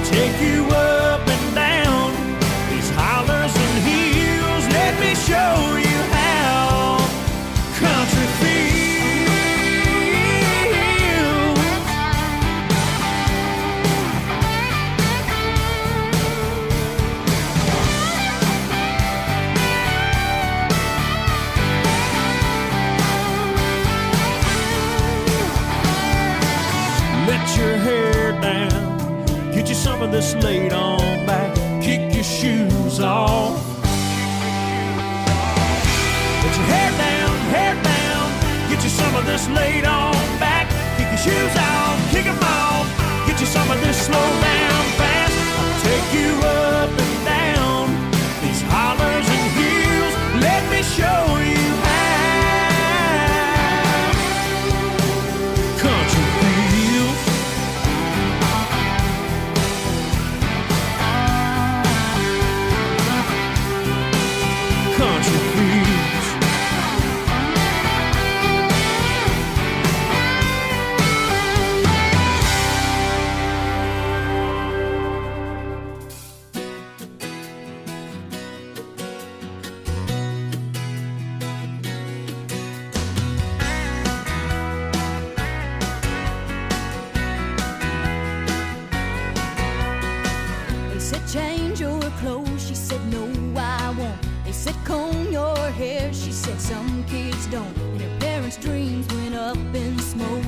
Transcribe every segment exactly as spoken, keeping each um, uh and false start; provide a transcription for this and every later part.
take you up and down these hollers and hills. Let me show you how country feels. Let your hair down, get you some of this laid on back, kick your shoes off. Let your hair down, hair down, get you some of this laid on back, kick your shoes off, kick them off, get you some of this slow down fast. I'll take you up and down these hollers and hills. Let me show you how country feels. Country feels. They said change your clothes, she said no I won't. They said comb your hair, she said some kids don't. And her parents' dreams went up in smoke.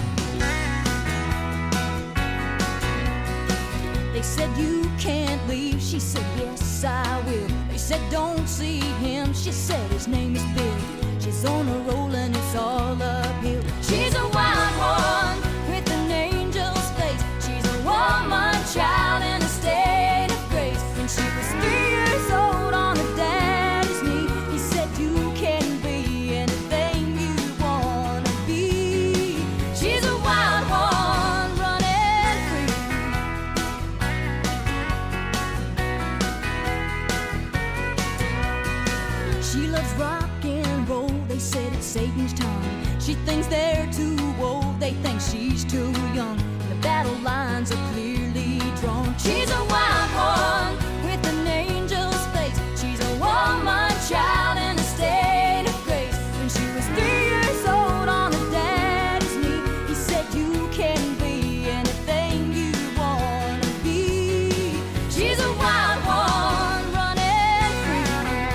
They said you can't leave, she said yes I will. They said don't see him, she said his name is Bill. She's on a roll and it's all uphill. She's a wild one with an angel's face. She's a woman child in a state of grace. When she was three years old on her daddy's knee, he said you can be anything you wanna be. She's a wild one running free. She loves rock and roll, they said it's Satan's tongue. She thinks they're too old, they think she's too young. The battle lines are clearly drawn. She's a wild one with an angel's face. She's a woman child in a state of grace. When she was three years old on her daddy's knee, he said you can be anything you wanna be. She's a wild one running free.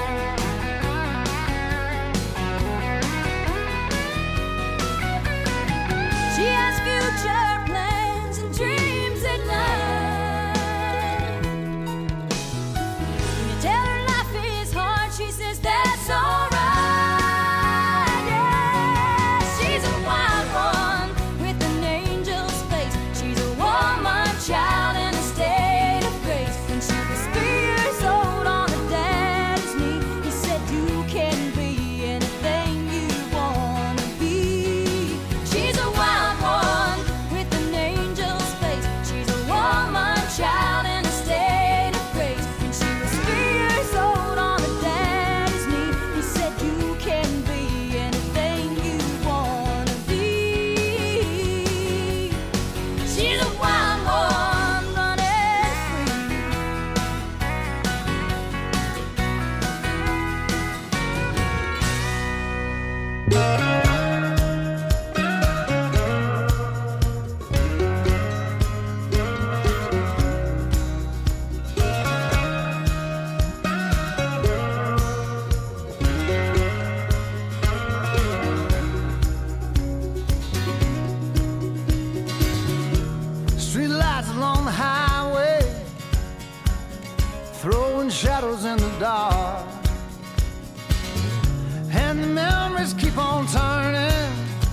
She has future plans and dreams at night. When you tell her life is hard, she says that's alright. Yeah, she's a wild one with an angel's face. She's a woman child in a state of grace. When she was three years old on her daddy's knee, he said you can be anything you wanna be. She's a wild one with an angel's face. She's a woman child in a state of grace. When she was three years old on her daddy's knee, he said you can be anything you wanna be. She's a wild one running free. Street lights along the highway, throwing shadows in the dark. And the memories keep on turning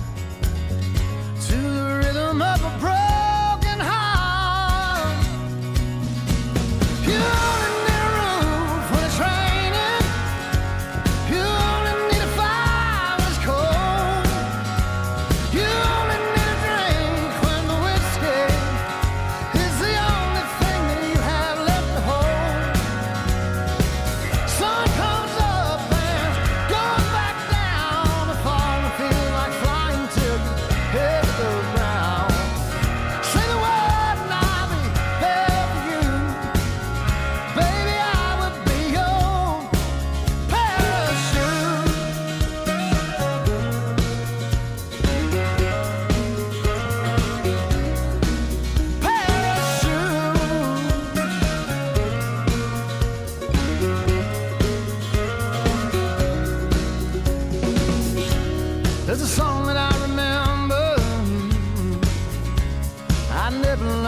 to the rhythm of a broken heart. You only need a roof when it's raining. You only need a fire when it's cold. You only need a drink when the whiskey is the only thing that you have left to hold. Sun comes up and goes back down. The fall feels like flying.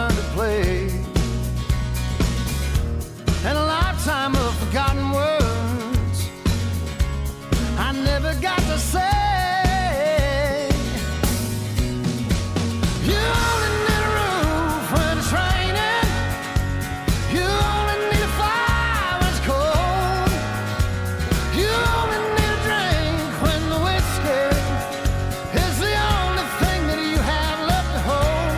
learned to play. And a lifetime of forgotten words I never got to say. You only need a roof when it's raining. You only need a fire when it's cold. You only need a drink when the whiskey is the only thing that you have left to hold.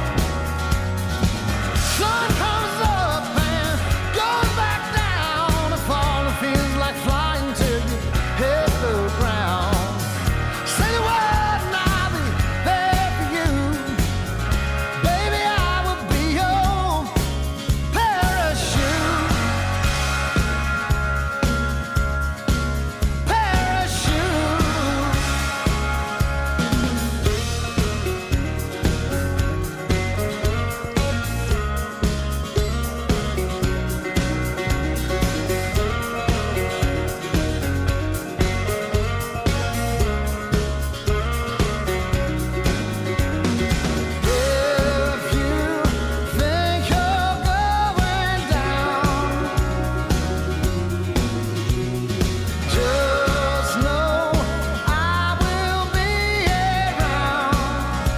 Sun comes up and goes back down. The fall feels like flying till you hit the ground. Say the word and I'll be there for you. Baby, I will be your parachute. Parachute. If you think you're going down, just know I will be around.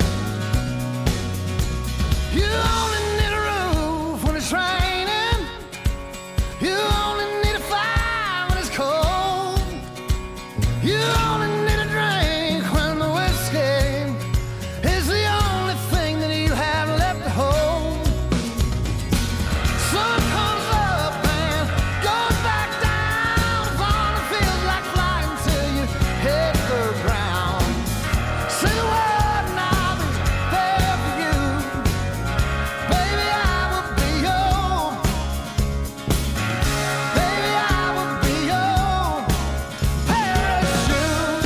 You only need a roof when it's raining. You only need a fire when it's cold. You only need a drink when the whiskey is the only thing that you have left to hold. Sun comes up and goes back down. The fall feels like flying till you hit the ground. Say the word and I'll be there for you. Baby, I will be your. Baby, I will be your parachute.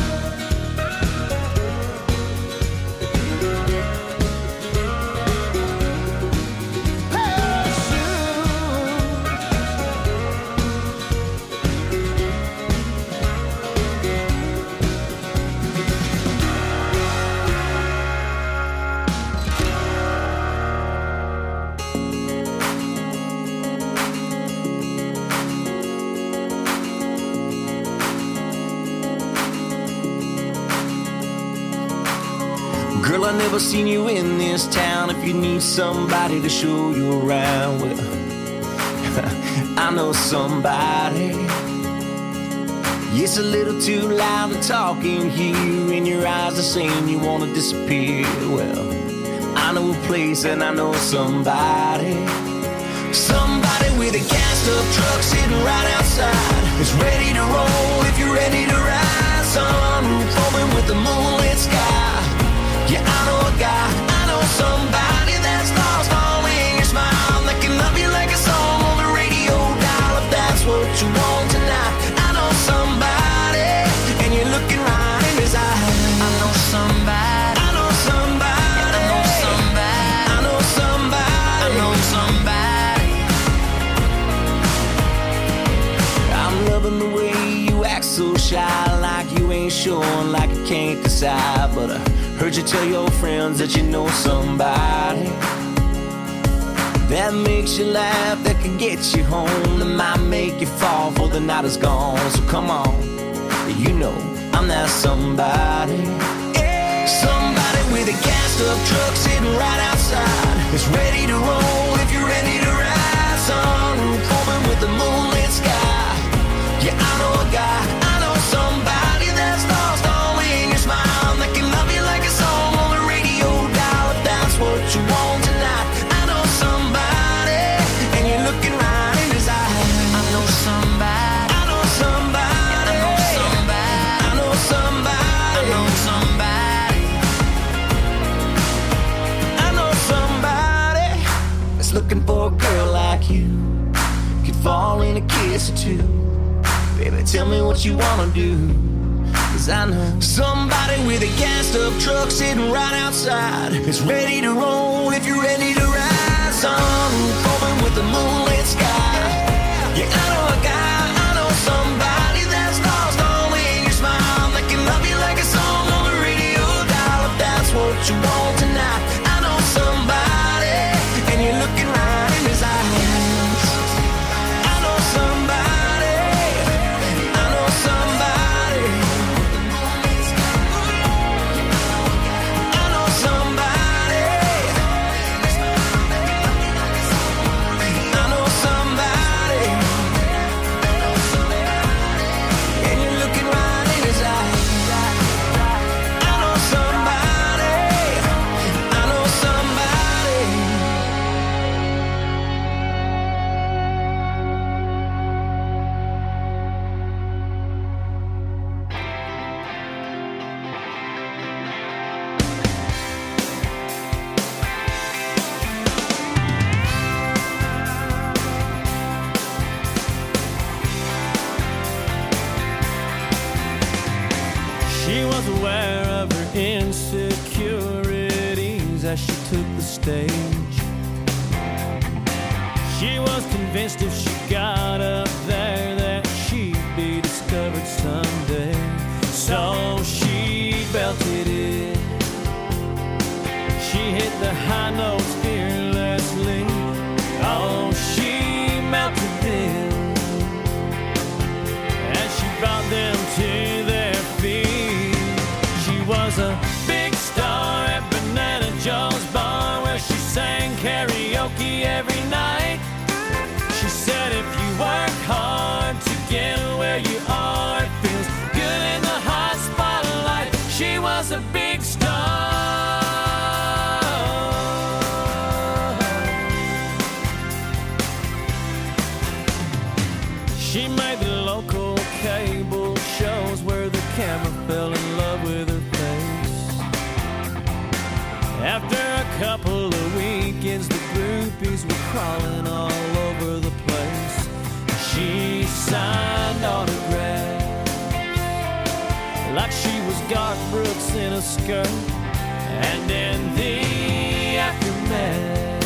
Girl, I never seen you in this town. If you need somebody to show you around, well, I know somebody. It's a little too loud to talk in here, and your eyes are saying you wanna disappear. Well, I know a place and I know somebody. Somebody with a gassed up truck sitting right outside. It's ready to roll if you're ready to ride. Sunroof open with the moonlit sky. Yeah, I know a guy, I know somebody that's lost all in your smile. That can love you like a song on the radio dial. If that's what you want tonight, I know somebody, and you're looking right in his eyes. I know somebody, I know somebody, I know somebody, I know somebody, I know somebody. I'm loving the way you act so shy, like you ain't sure, like you can't decide. But I heard you tell your friends that you know somebody that makes you laugh, that can get you home, that might make you fall before the night is gone. So come on, you know I'm that somebody. Somebody with a gassed up truck sitting right outside. It's ready to roll if you're ready to ride. Sunroof open with the moonlit sky. Yeah, I know a guy, I know somebody that's lost all in your smile. That can love you like a song on the radio dial. If that's what you want tonight, I know somebody, and you're looking right in his eyes. I know somebody, I know somebody, I know somebody, I know somebody, I know somebody, I know somebody that's looking for a girl like you. Could fall in a kiss or two. Baby, tell me what you wanna do, 'cause I know somebody with a gassed up truck sitting right outside. It's ready to roll if you're ready to ride. Sunroof open with the moonlit sky. Yeah, I know a guy, I know somebody that's lost all in your smile. That can love you like a song on the radio dial. If that's what you want tonight, I know somebody, and you're looking right in his eyes. I know somebody, I know somebody, I know somebody, I know somebody, and you're looking right in his eyes. I know somebody, I know somebody. She was aware of her insecurities as she took the stage. She was convinced if she got up there that she'd be discovered someday. So she belted it. She hit the high notes fearlessly. Oh, she melted them as she brought them to their feet. She was a big star at Banana Joe's bar where she sang karaoke every night. She said if you work hard to get where you are, it feels good in the hot spotlight. She was a big star. She made the local cable shows where the camera fell in love with her face. After a couple of weekends, the groupies were crawling all over the place. She signed autographs like she was Garth Brooks in a skirt. And in the aftermath,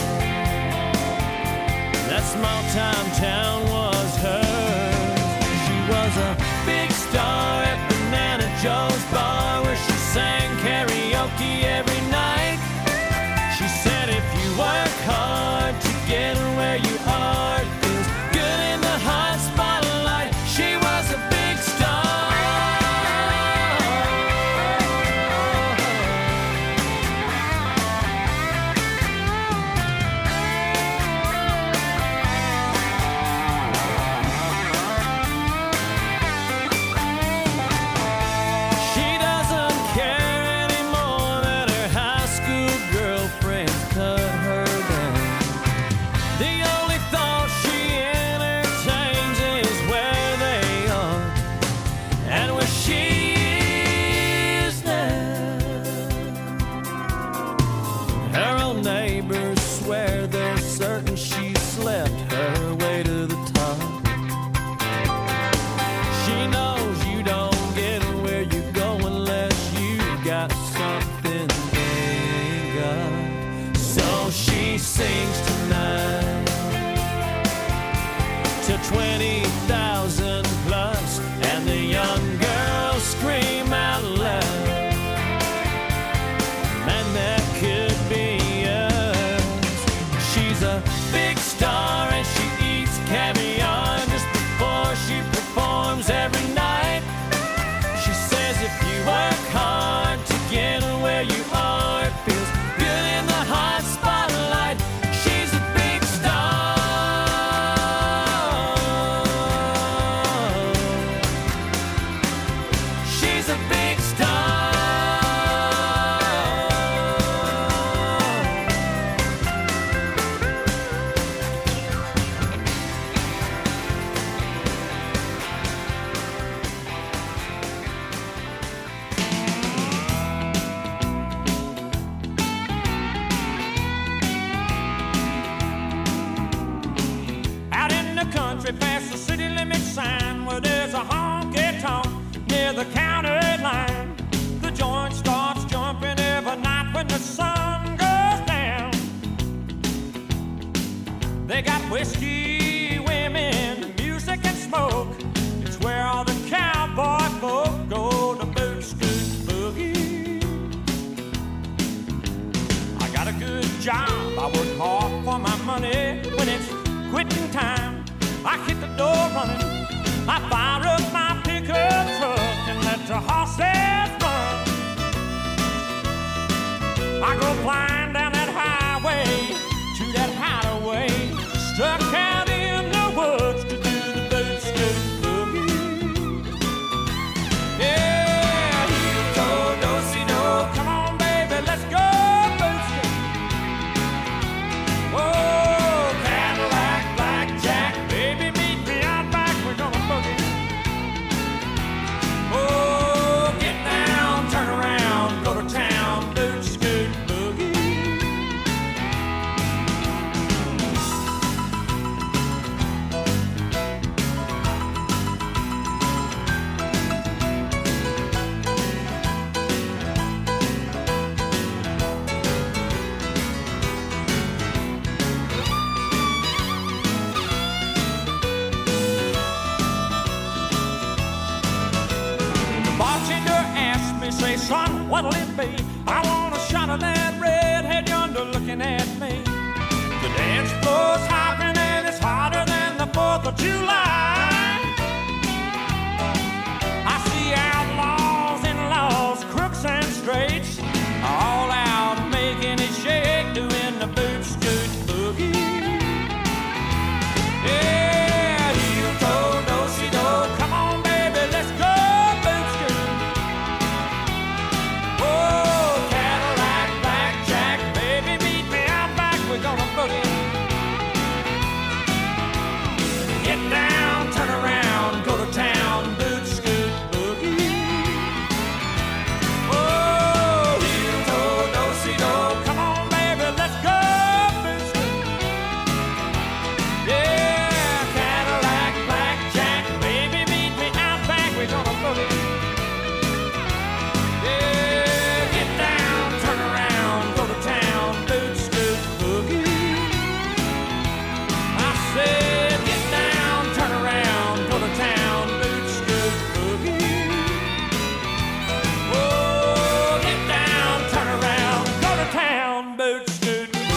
that small time town was hers. She was a big star at Banana Joe's bar where she sang karaoke every night. She said if you work hard to get where you are, it feels good in the hot spotlight. She was a big star. She doesn't care anymore that her high school girlfriends cut her down. The only thought she entertains is where they are and where she is now. Her own neighbors swear they're certain she slept her way to the top. She knows you don't get where you go unless you got something they ain't got. So she sings tonight to twenty thousand plus, and the young girls scream out loud, man, that could be us. She's a big star and she eats caviar just before she performs every night. She says if you work hard to get where you are, it feels good in the hot spotlight. She's a big star. She's a big star. Out in the country past the city limit sign where there's a honky-tonk near the county line. The joint starts jumping every night when the sun goes down. They got whiskey, women, music and smoke. It's where all the cowboy folk go to boot scoot boogie. I got a good job. I work hard for my money. When it's quitting time, I hit the door running. I fire up my pickup truck and let the horses run. I go flying down that highway to that hideaway, stuck out in the woods to do the boot scoot boogie. Yeah, heel toe, do-si-do, come on baby, let's go boot scoot. Oh, Cadillac, blackjack, baby, meet me out back, we're gonna boogie. Oh, get down, turn around, go to town, boot scoot boogie. The bartender asked me, say, son, what'll it be? I want a shot of that redhead yonder looking at me. The dance floor's hopping and it's hotter than the fourth of July. I see outlaws and laws, crooks and straights, all out making it shake, doing the boot scoot boogie. Yeah, heel toe, do-si-do, come on baby, let's go boot scoot. Oh, Cadillac, blackjack, baby, meet me out back, we're gonna boogie. Get down, turn around, go to town, boot scoot boogie. Oh, heel toe, do-si-do, come on baby, let's go boot scoot. Yeah, Cadillac, blackjack, baby, meet me out back, we're gonna boogie. Yeah, get down, turn around, go to town, boot scoot boogie. I said, get down, turn around, go to town, boot scoot boogie. Oh, get down, turn around, go to town, boot scoot boogie.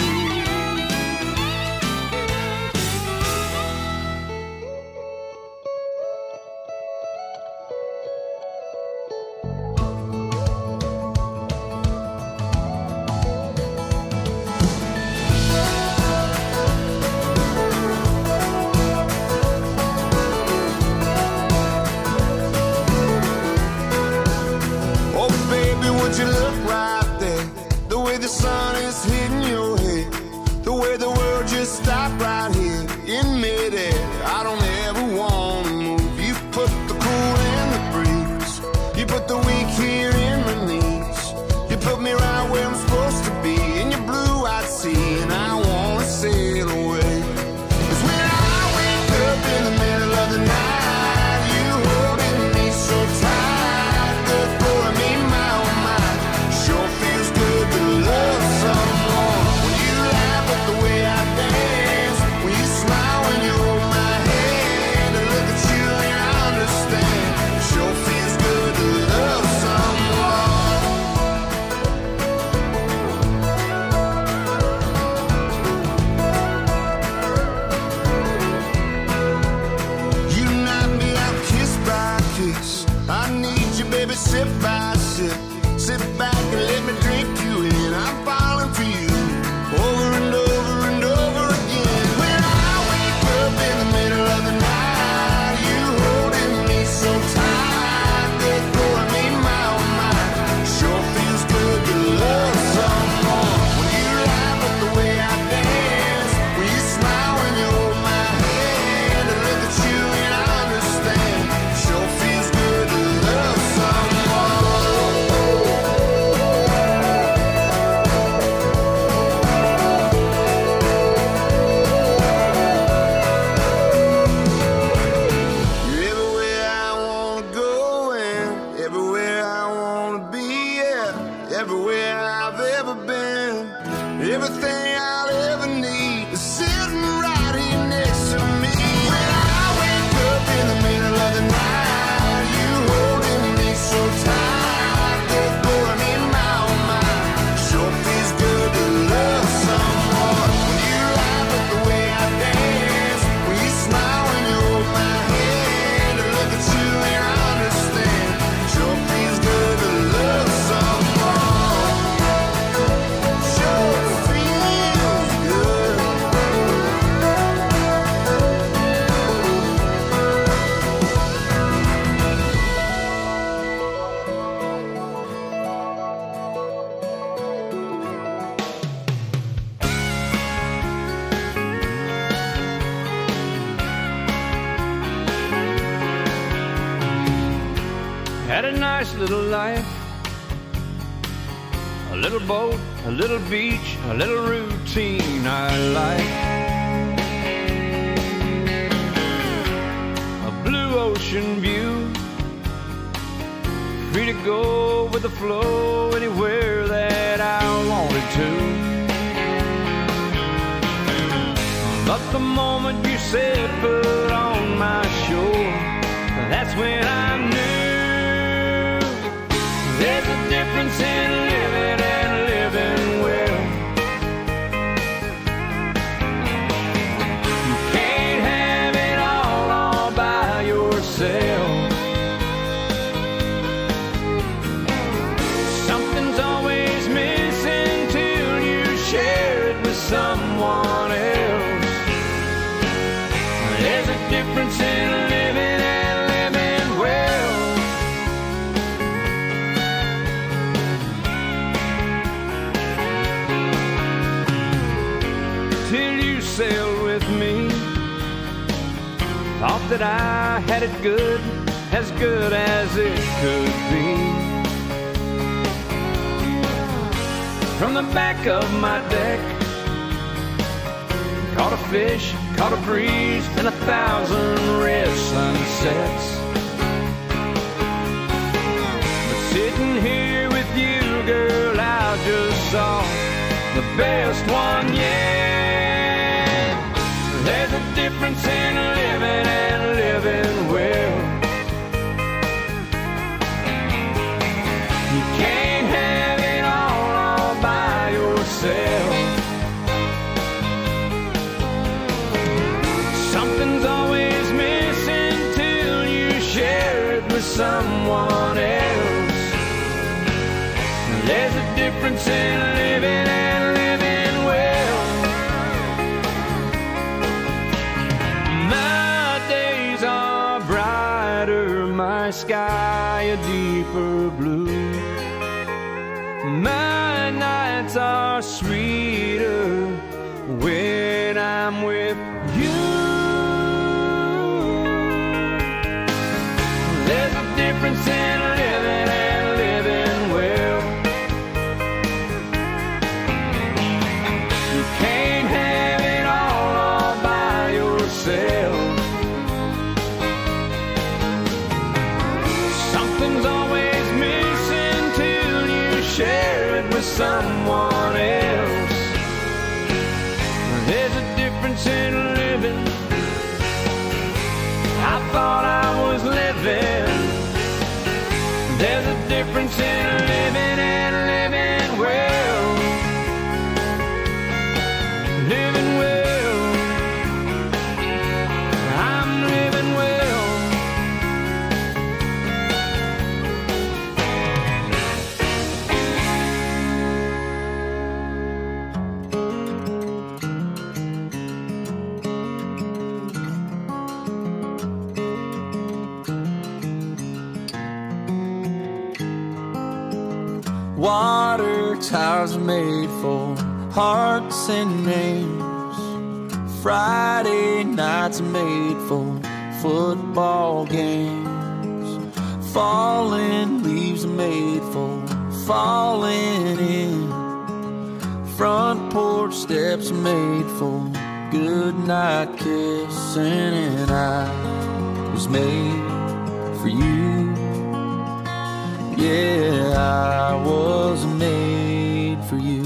Oh, baby, would you look right there? The way the sun is hitting your head, the way the world just stopped right here in midair. I don't ever want to move. You put the cool in the breeze. You put the weak here in my knees. You put me right where I'm supposed to be in your blue-eyed sea, and I want to sail away. 'Cause when I wake up in the middle of the night, you holding me so tight, good for me, my oh my. Sure feels good to love someone. When you laugh at the way I dance, when you smile when you hold my hand. Had a nice little life, a little boat, a little beach, a little routine I like. A blue ocean view, free to go with the flow anywhere that I wanted to. But the moment you said put on my shore, that's when I knew there's a difference in living and living well. You can't have it all all by yourself. Something's always missing till you share it with someone else. There's a difference in living and living well. Till you sailed with me, thought that I had it good, as good as it could be. From the back of my deck, caught a fish, caught a breeze, and a thousand red sunsets. But sitting here with you, girl, I just saw the best one yet. There's a difference in living and living well. You can't have it all, all by yourself. Something's always missing till you share it with someone else. There's a difference in living and living well. My days are brighter, my sky a deeper blue. My nights are sweeter when I'm with you. There's a difference in living and living well. You can't have it all, all by yourself. Something's always missing till you share it with someone else. There's a difference in living. I thought I was living. There's a difference in living and living well. Living well. I'm living well. Water towers are made for hearts and names. Friday nights are made for football games. Falling leaves are made for falling in. Front porch steps are made for good night kissing. And I was made for you. Yeah, I was made for you.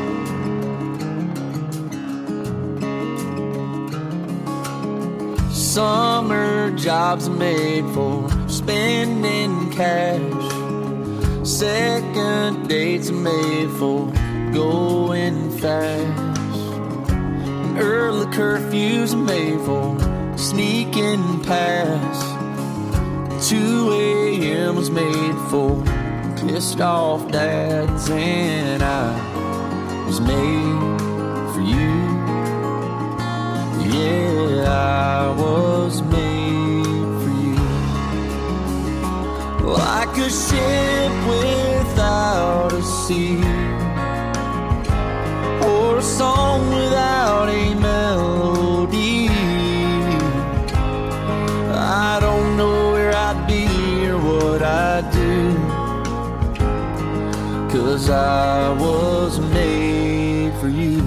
Summer jobs are made for spending cash. Second dates are made for going fast. And early curfews are made for sneaking past. two a.m. was made for pissed off dads. And I was made for you. Yeah, I was made for you. Like a ship without a sea, or a song without a melody. I don't know where I'd be or what I'd do 'cause I was made for you.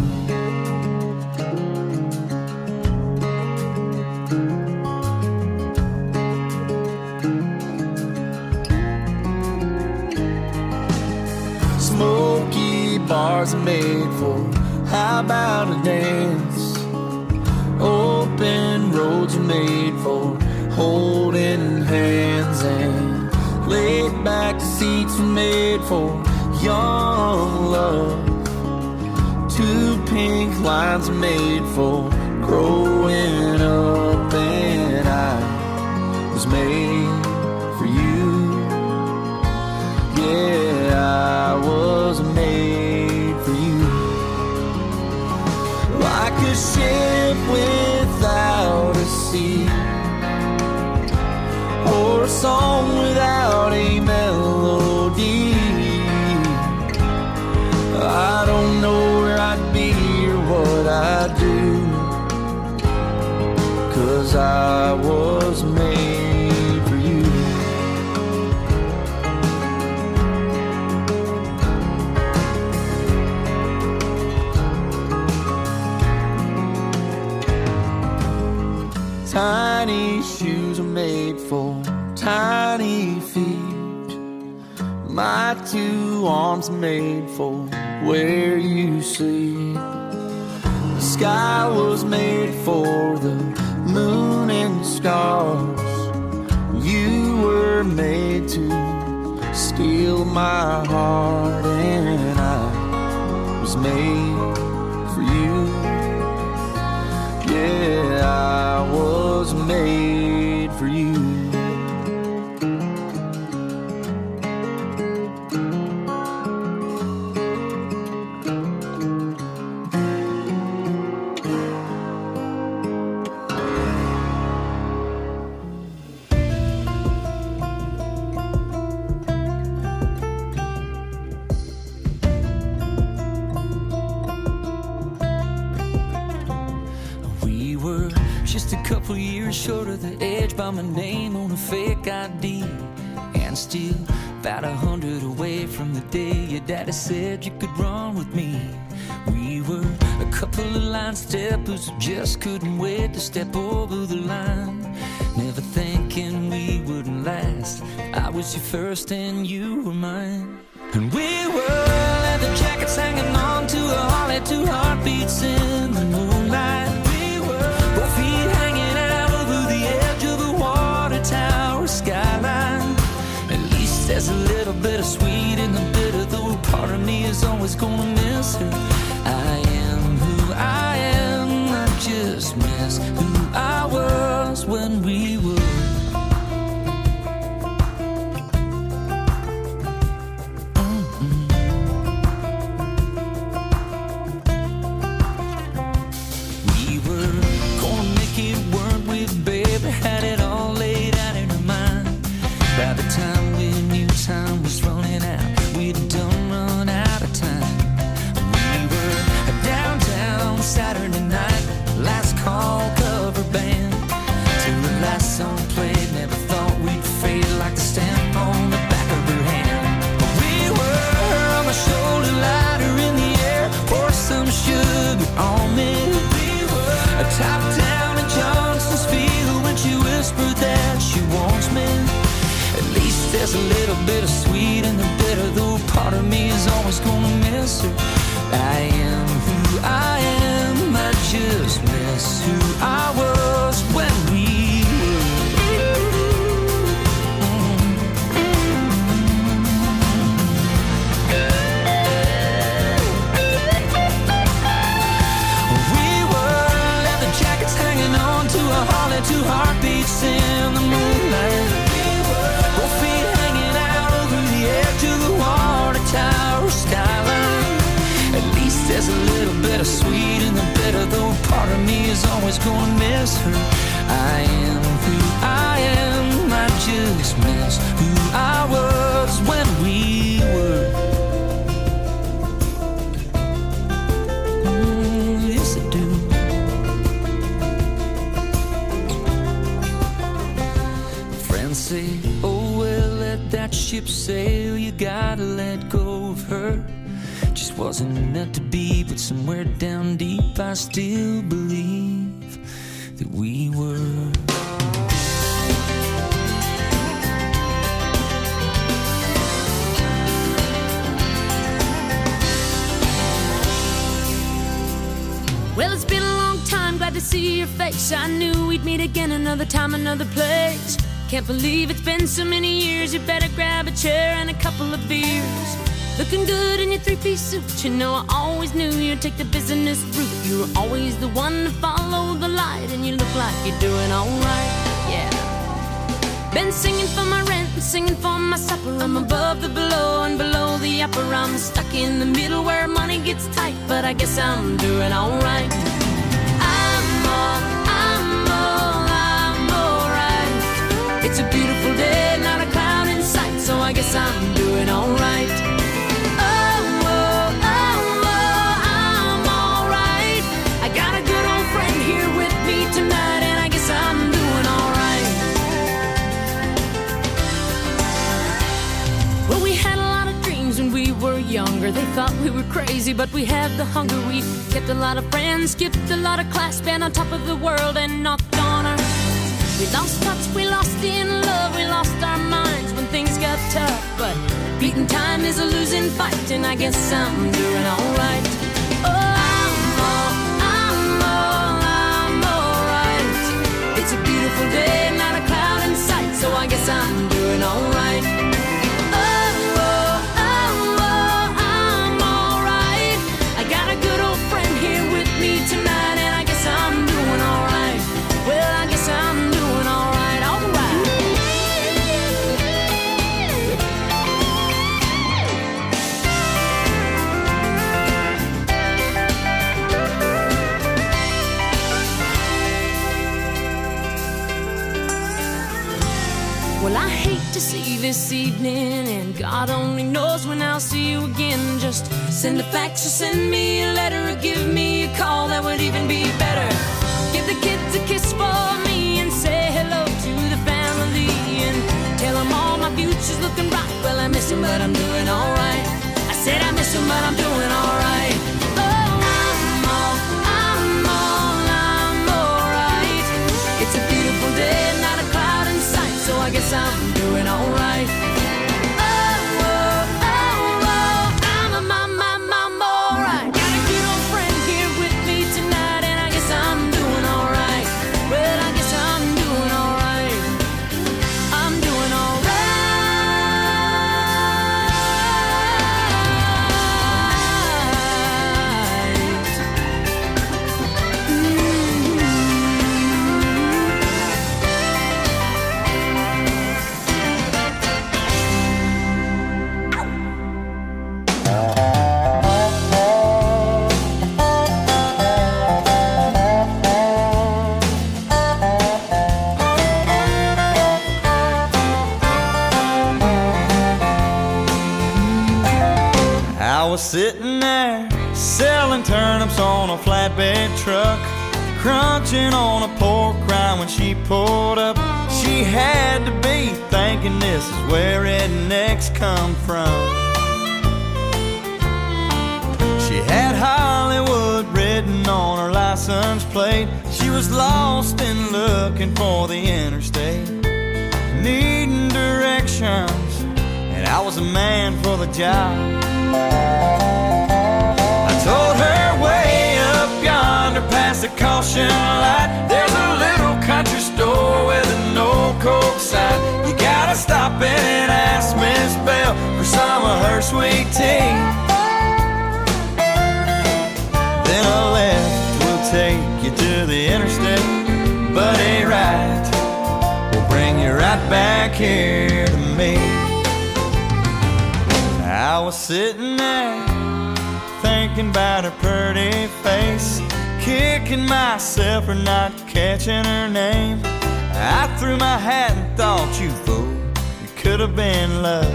Smoky bars are made for, how about a dance? Open roads are made for holding hands, and laid back seats are made for young love. Two pink lines are made for growing up, and I was made for you. Yeah, I was made for you. Like a ship without a sea, or a song without a melody. I don't know where I'd be or what I'd do, 'cause I was made for you. Tiny shoes are made for tiny feet. My two arms are made for where you sleep. The sky was made for the moon and stars. You were made to steal my heart, and I was made for you. Yeah, I was made for you. Just a couple years short of the edge by my name on a fake I D, and still about a hundred away from the day your daddy said you could run with me. We were a couple of line steppers who just couldn't wait to step over the line, never thinking we wouldn't last. I was your first and you were mine, and we were leather jackets hanging on to a Harley, two heartbeats in the moonlight. Both feet hanging out over the edge of the water tower skyline. At least there's a little bit of sweet in the bitter, though part of me is always gonna miss her. I am who I am, I just miss who I was when we were. Had it all laid out in her mind. By the time we knew time was running out, we'd done run out of time. We were downtown Saturday night, last call cover band, till the last song played. Never thought we'd fade like the stamp on the back of her hand. We were on my shoulder, lighter in the air, pour some sugar on me. We were a top down in Johnson's Field when she whispered that she wants me. At least there's a little bit of sweet in the bitter, though part of me is always gonna miss her. I am who I am, I just miss who I was when we two heartbeats in the moonlight. Both feet hanging out over the edge of the water tower skyline. At least there's a little bit of sweet in the bitter, though part of me is always gonna miss her. I am who I am, I just miss who I was when we were. Mm, yes I do. Say, oh well, that that ship sail, you gotta let go of her. Just wasn't meant to be, but somewhere down deep I still believe that we were. Well, it's been a long time, glad to see your face. I knew we'd meet again another time, another place. Can't believe it's been so many years. You better grab a chair and a couple of beers. Looking good in your three-piece suit. You know I always knew you'd take the business route. You were always the one to follow the light, and you look like you're doing alright, yeah. Been singing for my rent and singing for my supper. I'm above the below and below the upper. I'm stuck in the middle where money gets tight, but I guess I'm doing alright. I'm all, I'm all, I'm alright. It's a beautiful day, not a cloud in sight, so I guess I'm doing alright. Oh, oh, oh, oh, I'm alright. I got a good old friend here with me tonight, and I guess I'm doing alright. Well, we had a lot of dreams when we were younger. They thought we were crazy, but we had the hunger. We kept a lot of friends, skipped a lot of class, been on top of the world and knocked on our. We lost touch, we lost in love, we lost our minds when things got tough. But beating time is a losing fight, and I guess I'm doing alright. Oh, I'm all, I'm all, I'm alright. It's a beautiful day, not a cloud in sight, so I guess I'm doing alright. Oh, oh, oh, oh, I'm alright. I got a good old friend here with me tonight, and I guess I'm doing alright. Well, I guess I'm doing alright, alright. Well, I hate to see this evening, and God only knows when I'll see you again. Just send a fax or send me a letter, or give me a call, that would even be better. Give the kids a kiss for me and say hello to the family, and tell them all my future's looking bright. Well, I miss them, but I'm doing alright. I said I miss them, but I'm doing alright. Oh, I'm all, I'm all, I'm alright. It's a beautiful day, not a cloud in sight, so I guess I'm doing alright. Oh, oh, oh, oh, I'm, I'm, I'm, I'm, I'm alright. Got a good old friend here with me tonight, and I guess I'm doing alright. Well, I guess I'm doing alright. I'm doing alright. I was sitting there selling turnips on a flatbed truck, crunching on a pork rind when she pulled up. She had to be thinking this is where rednecks come from. She had Hollywood written on her license plate. She was lost and looking for the interstate, needing directions, and I was a man for the job. I told her way up yonder past the caution light, there's a little country store with a no coke sign. You gotta stop in and ask Miss Bell for some of her sweet tea. Then a left will take you to the interstate, but a right will bring you right back here to me. I was sitting there thinking about her pretty face, kicking myself for not catching her name. I threw my hat and thought, you fool, it could have been love.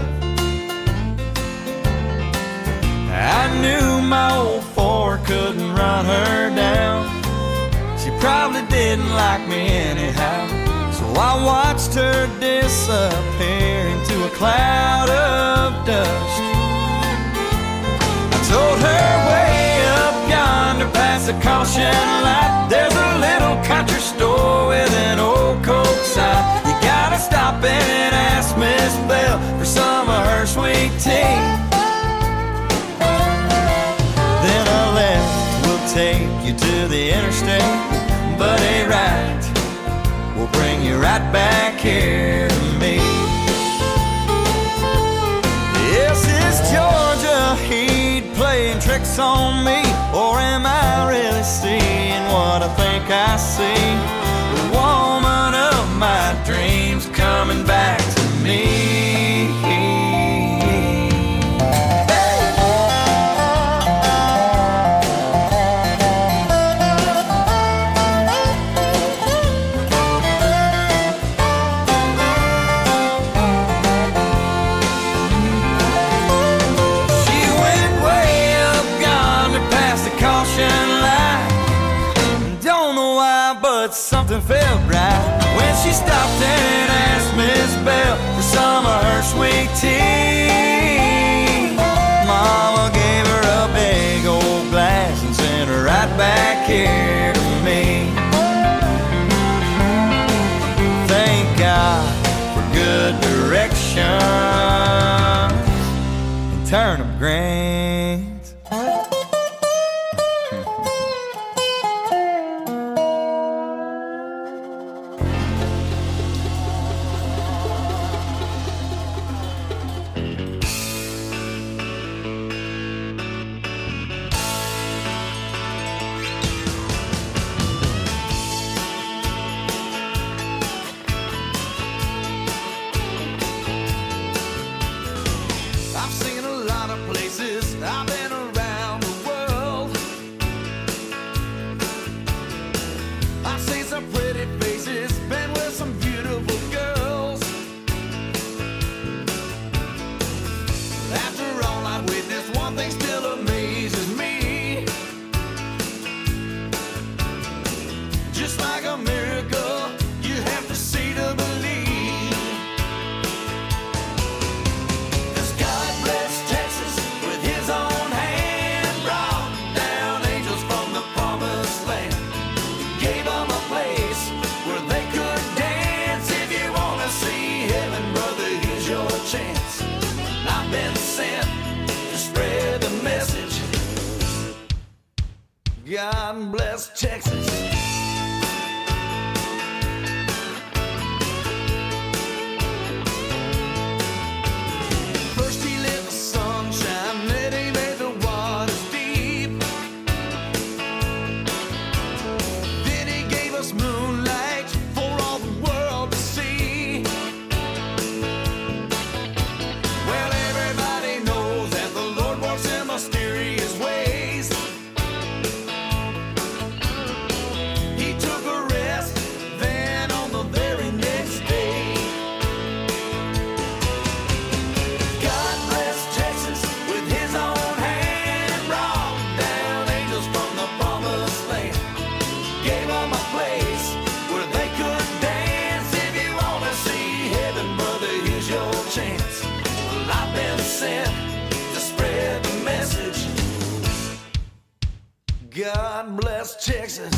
I knew my old Ford couldn't run her down. She probably didn't like me anyhow, so I watched her disappear into a cloud of dust. I told her way up yonder past the caution light, there's a little country store with an old Coke sign. You gotta stop and ask Miss Bell for some of her sweet tea. Then a left will take you to the interstate, but a right will bring you right back here to me. Yes, is Georgia Heat playing tricks on me, or am I really seeing what I think I see? The woman of my dreams coming back to me. Something felt right when she stopped and asked Miss Bell for some of her sweet tea. Mama gave her a big old glass and sent her right back here to me. Thank God for good direction and turnip greens. God bless Texas. First he let the sun shine, then he made the waters deep. Then he gave us moonlight for all the world to see. Well, everybody knows that the Lord works in mysterious ways. God bless Texas.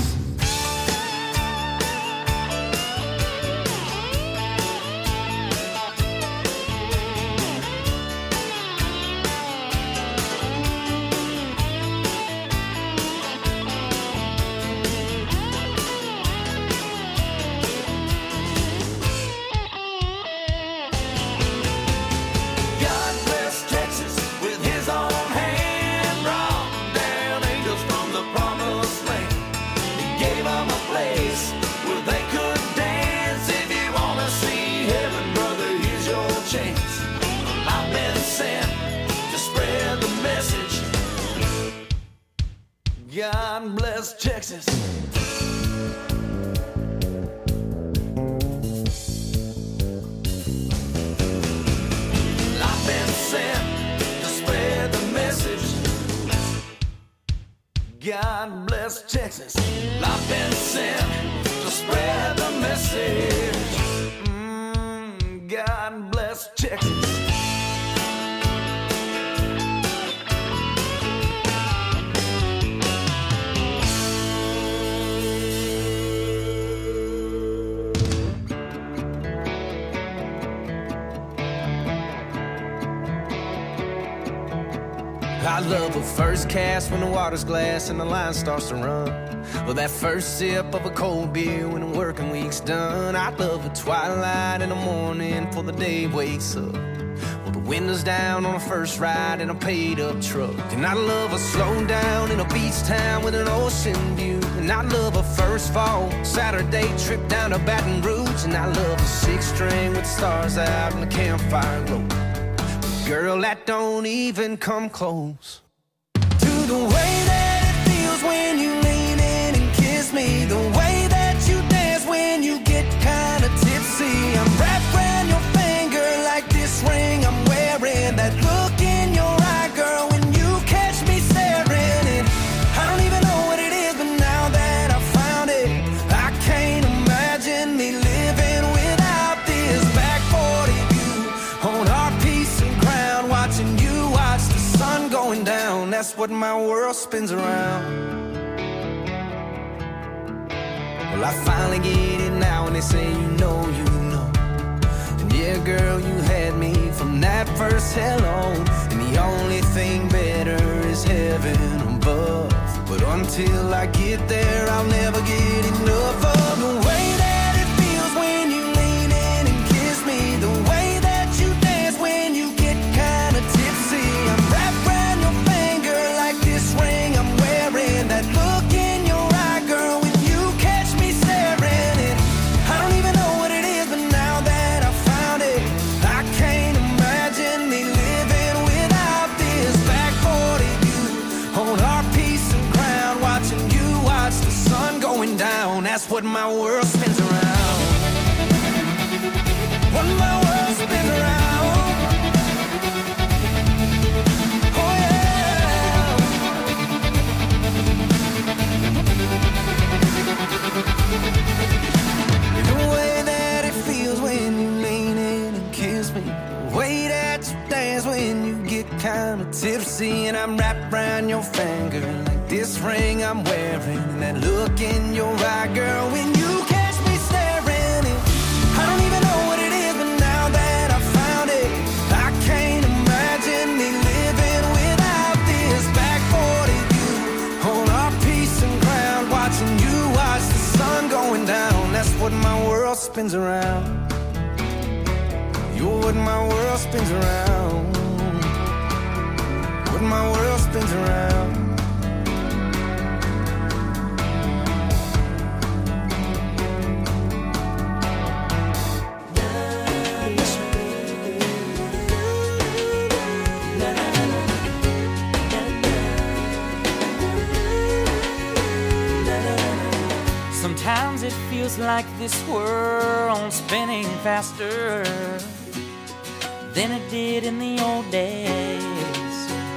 God bless Texas. I've been sent to spread the message. God bless Texas. I've been sent to spread the message. I love a first cast when the water's glass and the line starts to run. Or that first sip of a cold beer when the working week's done. I love a twilight in the morning before the day wakes up. Well, the windows down on a first ride in a paid-up truck. And I love a slow down in a beach town with an ocean view. And I love a first fall Saturday trip down to Baton Rouge. And I love a six-string with the stars out and the campfire glow. Girl, that don't even come close to the way that it feels when you lean in and kiss me. The way that you dance when you get kinda tipsy. I'm wrapped around your finger like this ring I'm wearing. That look in your eye, girl, when you catch me staring. And I don't even know what it is, but now that I found it, I can't imagine me living without this. Back forty view on our piece of ground, watching you watch the sun going down. That's what my world spins around. Well, I finally get it now when they say you know, you know. And yeah, girl, you had me from that first hello. And the only thing better is heaven above. But until I get there, I'll never get enough of the way that it feels when you lean in and kiss me. The way that you dance when you get kinda tipsy. I'm wrapped around your finger like this ring I'm wearing. That look in your eye, girl, when you catch me staring. And I don't even know what it is, but now that I found it, I can't imagine me living without this. Back forty view on our piece of ground, watching you watch the sun going down. That's what my world spins around. What my world spins around. Oh yeah. The way that it feels when you lean in and kiss me. The way that you dance when you get kinda tipsy. And I'm wrapped around your finger like this ring I'm wearing. And that look in your eye, girl, when you catch me staring. And I don't even know what it is, but now that I found it, I can't imagine me living without this. Back forty view on our piece of ground, watching you watch the sun going down. That's what my world spins around. You're what my world spins around. What my world spins around. Sometimes it feels like this world's spinning faster than it did in the old days.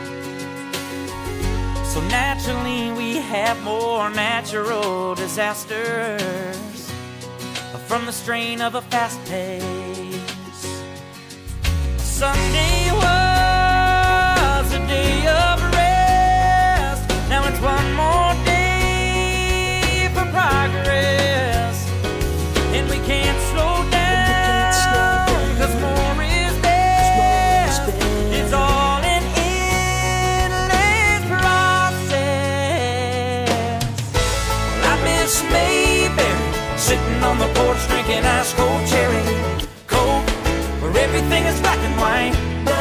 So naturally we have more natural disasters from the strain of a fast pace. Sunday was a day of rest. Now it's one more day for progress. And we can't slow down, cause more is best. It's all an endless process. Well, I miss Mayberry, sitting on the porch drinking ice cold cherry coke, where everything is black and white.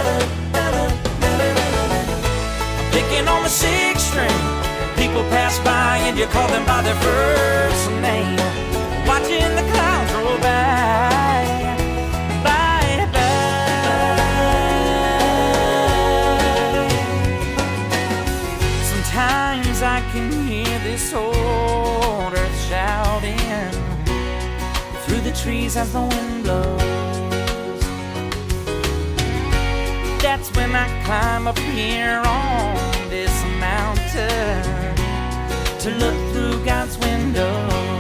Picking on the six string, people pass by and you call them by their first name. Watching the clouds roll by, by, by. Sometimes I can hear this old earth shouting through the trees as the wind blows. That's when I climb up here on this mountain to look through God's window.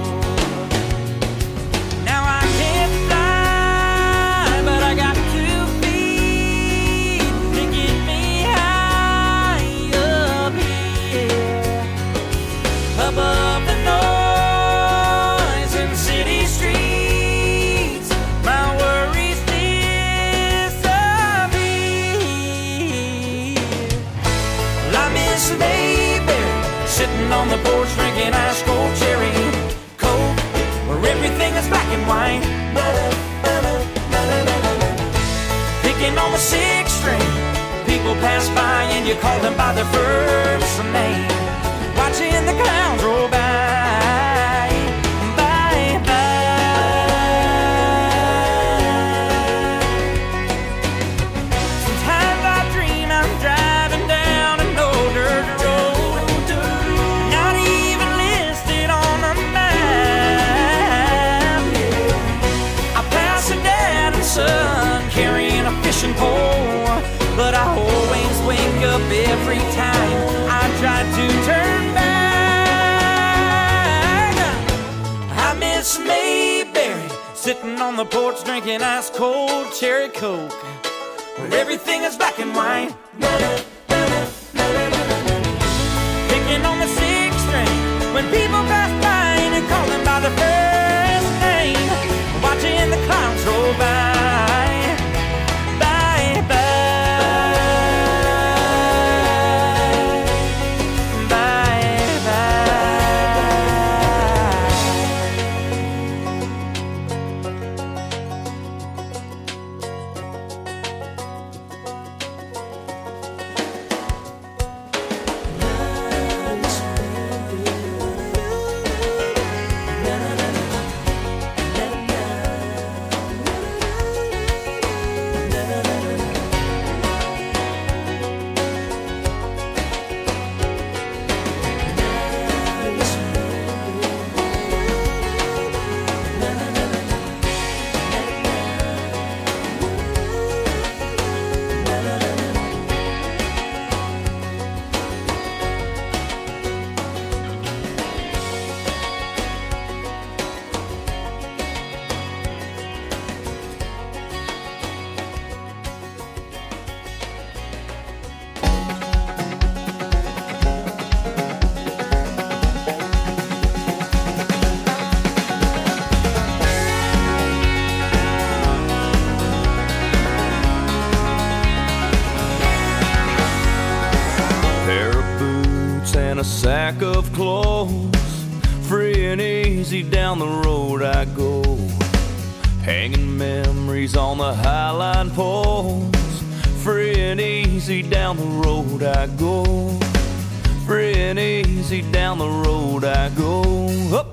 Now I can't fly, but I got two feet to get me high up here, above the noise in city streets. My worries disappear. everything is black and white. Picking on the sixth string, people pass by and you call them by their first name. Watching the clouds roll by, by, by. Sometimes I dream I'm driving down an old dirt road, not even listed on the map. I pass a dad and son carrying a fishing pole, but I always wake up every time I try to turn back. I miss Mayberry, sitting on the porch drinking ice cold cherry coke, where everything is black and white. Picking on the sixth string, when people pass by and you call them by their first name. Watching the clouds roll by. A sack of clothes, free and easy down the road I go, hanging memories on the highline poles. Free and easy down the road I go, free and easy down the road I go. Up.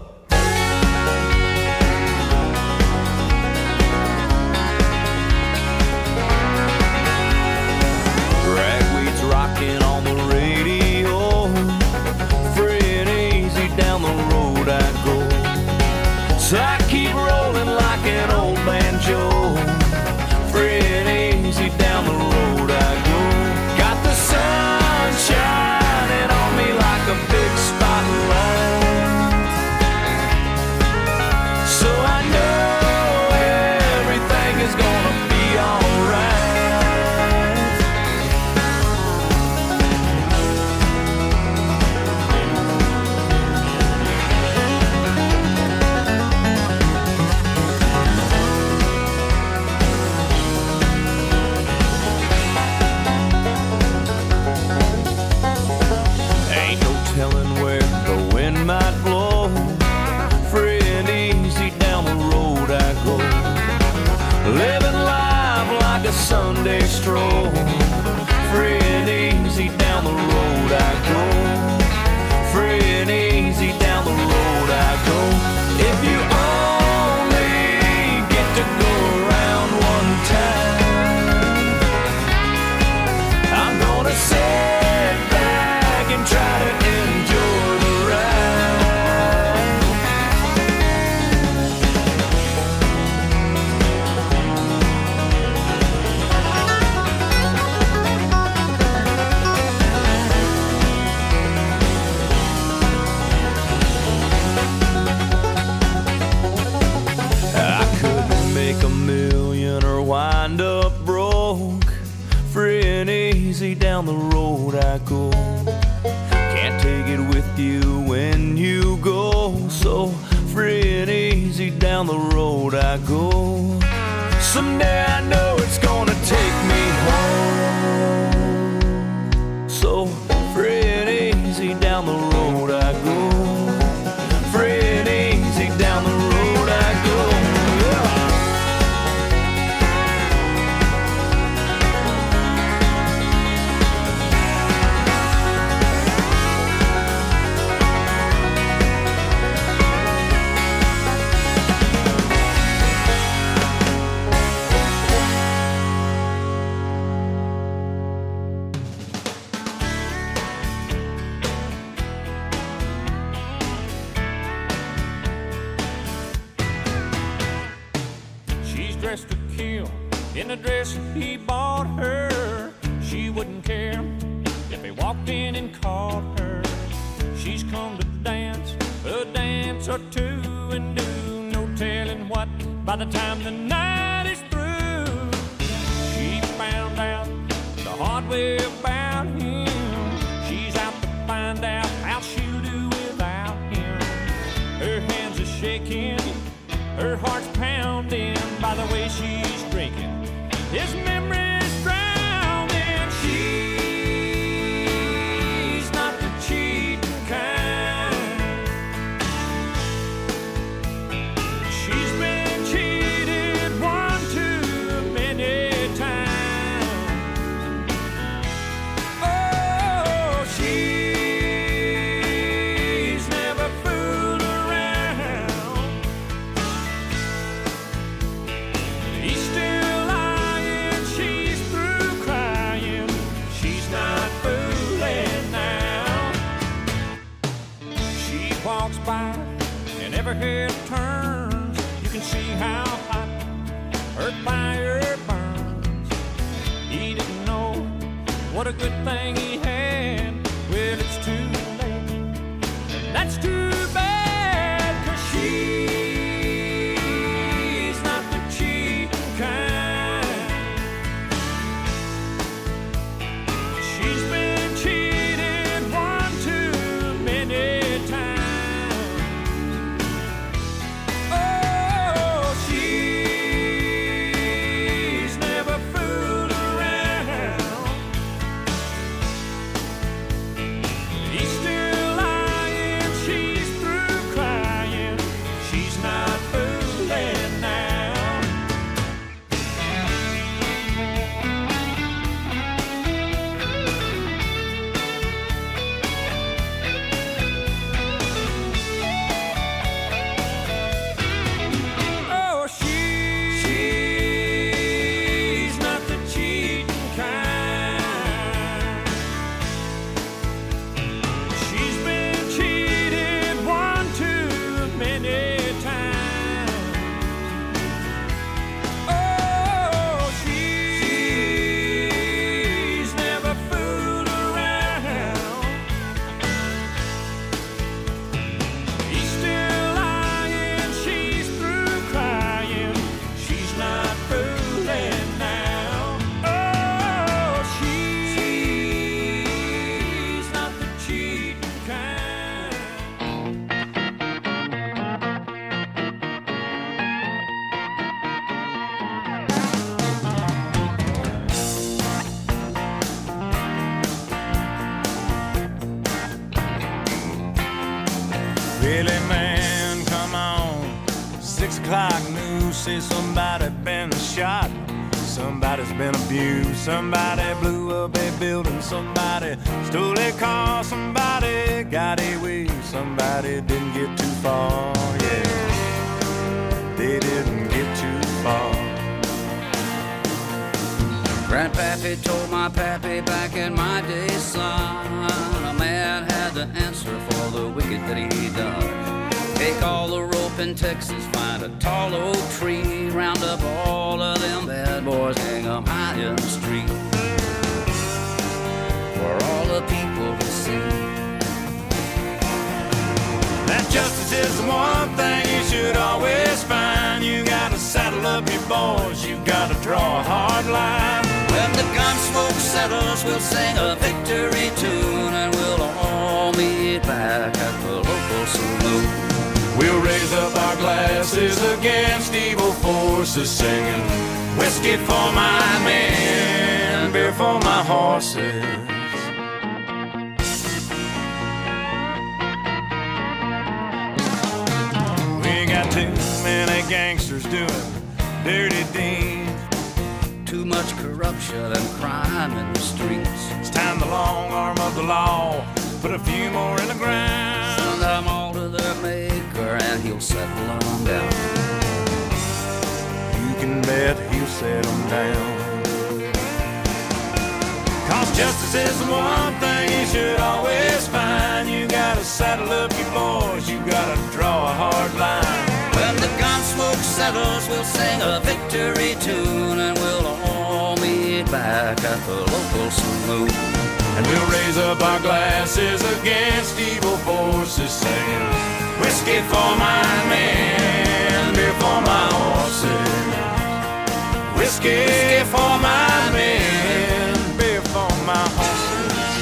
Ragweed's rocking on the radio, down the road I go. So I keep rolling like an old banjo, free and easy down the road I go. Got the sun shining on me like a big spotlight, so I know everything is gonna be alright. Might blow, free and easy down the road I go, living life like a Sunday stroll. Free and easy down the road I go, free and easy down the road I go. If you only get to go around one time, I'm gonna sit back and try to enjoy the wind up broke, free and easy down the road I go. Can't take it with you when you go, so free and easy down the road I go. Someday I know it's gonna take me home, so free and easy down the road I go. Free and easy down the road I go. dressed to kill in the dress he bought her. She wouldn't care if he walked in and caught her. She's come to dance a dance or two and do no telling what by the time the night is through. She found out the hard way about him. She's out to find out how she'll do without him. Her hands are shaking, her heart's pounding by the way she's drinking. His memory's drowning. She's not the cheating kind. She's been cheated one too many times. Oh, she's never fooled around. He's still lying, she's through crying. She's not fooling now. She walks by and every head turns. You can see how hot her fire burns. He didn't know what a good thing he had. Well, it's too late, and that's too bad, 'cause she's not the cheating kind. She's been cheated one too many times. Oh, she's never fooled around. He's still lying, she's through crying. She's not fooling now. Oh, she's not the cheating kind. She's been cheated one too many times. Oh, she's never fooled around. He's still lying, she's through crying. She's not fooling now. Oh, she's not the cheating kind. Really, man, come on. Six o'clock news says somebody been shot. Somebody's been abused. Somebody blew up a building. Somebody stole a car. Somebody got away. Somebody didn't get too far. Yeah, they didn't get too far. Grandpappy told my pappy back in my day, son, a man had to answer for the wicked that he done. Take all the rope in Texas, find a tall oak tree, round up all of them bad boys, hang 'em high in the street for all the people to see. That justice is the one thing you should always find. You gotta saddle up your boys. You gotta draw a hard line. When the gun smoke settles, we'll sing a victory tune, and we'll all meet back at the local saloon. We'll raise up our glasses against evil forces, singing whiskey for my men, beer for my horses. We got too many gangsters doing dirty deeds. Too much corruption and crime in the streets. It's time the long arm of the law put a few more in the ground. Send them all to their maker and he'll settle them down. You can bet he'll set them down. 'Cause justice is the one thing you should always find. You gotta saddle up your boys. You gotta draw a hard line. When the gun gun smoke settles, we'll sing a victory tune, and we'll all meet back at the local saloon. And we'll raise up our glasses against evil forces, singing whiskey for my men, beer for my horses. Whiskey for my men, beer for my horses.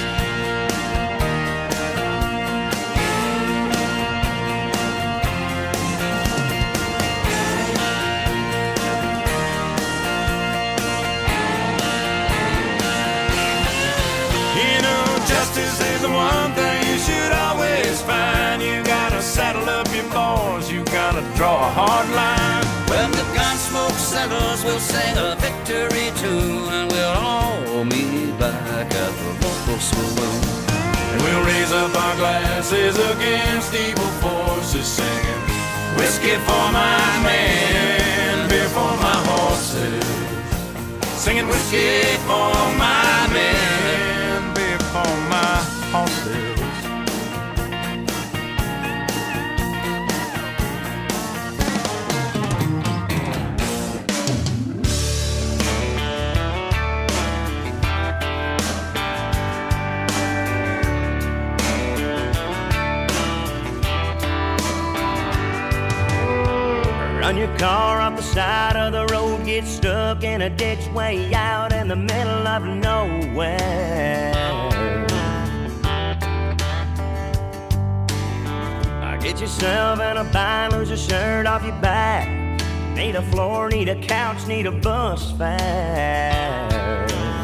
Justice is the one thing you should always find. You gotta saddle up your boys, you gotta draw a hard line. When the gun smoke settles, we'll sing a victory tune, and we'll all meet back at the local saloon. And we'll raise up our glasses against evil forces, singing whiskey for my men, beer for my horses. Singing whiskey for my men, beer for my horses. Run your car off the side of the road, get stuck in a ditch way out in the middle of nowhere. Get yourself in a bind, lose a shirt off your back. Need a floor, need a couch, need a bus fare.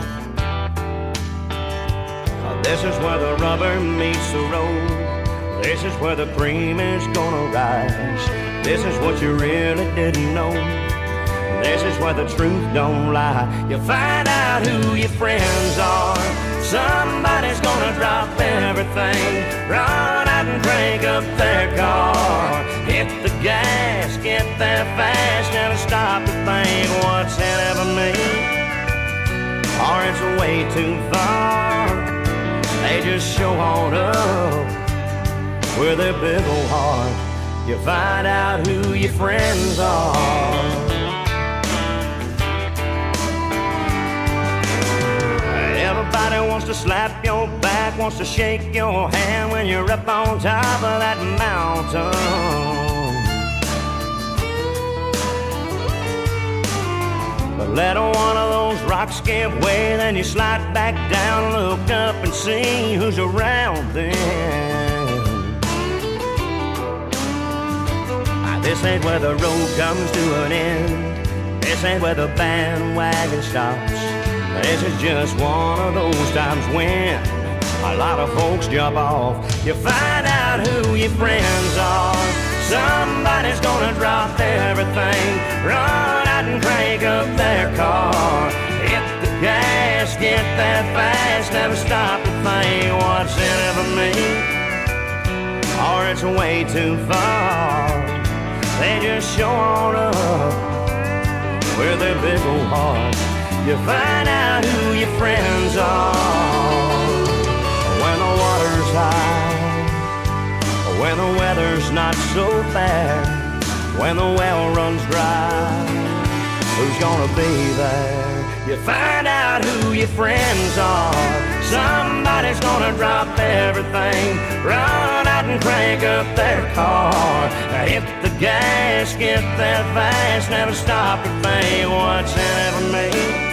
This is where the rubber meets the road. This is where the cream is gonna rise. This is what you really didn't know. This is where the truth don't lie. You find out who your friends are. Somebody's gonna drop everything, run out and crank up their car. Hit the gas, get there fast, never stop to think what's in it for me, or it's way too far. They just show on up with their big old heart. You find out who your friends are. Everybody wants to slap your back, wants to shake your hand when you're up on top of that mountain. But let one of those rocks give way, then you slide back down, look up and see who's around then. This ain't where the road comes to an end. This ain't where the bandwagon stops. This is just one of those times when a lot of folks jump off. You find out who your friends are. Somebody's gonna drop everything, run out and crank up their car. Hit the gas, get there fast, never stop to think what's in it for me, or it's way too far. They just show on up with their big old hearts. You find out who your friends are when the water's high, when the weather's not so bad, when the well runs dry. Who's gonna be there? You find out who your friends are. Somebody's gonna drop everything, run out and crank up their car. Hit the gas, get there fast, never stop to think what's